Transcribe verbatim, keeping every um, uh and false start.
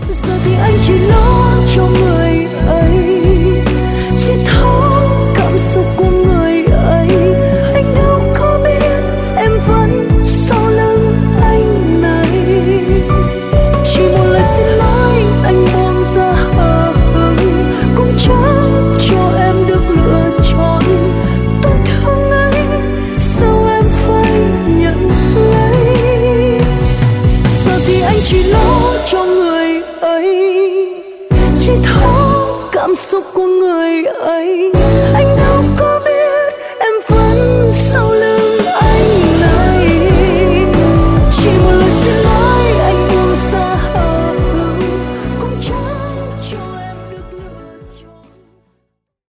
Giờ thì anh chỉ lo cho người ấy, chỉ thấu cảm xúc của người ấy. Anh đâu có biết em vẫn sau lưng anh này. Chỉ một lời xin lỗi anh buông ra hờ hững, cũng chẳng cho em được lựa chọn. Tôi thương anh, sao em phải nhận lấy? Giờ thì anh chỉ lo cho người ấy, chỉ thấu cảm xúc của người ấy.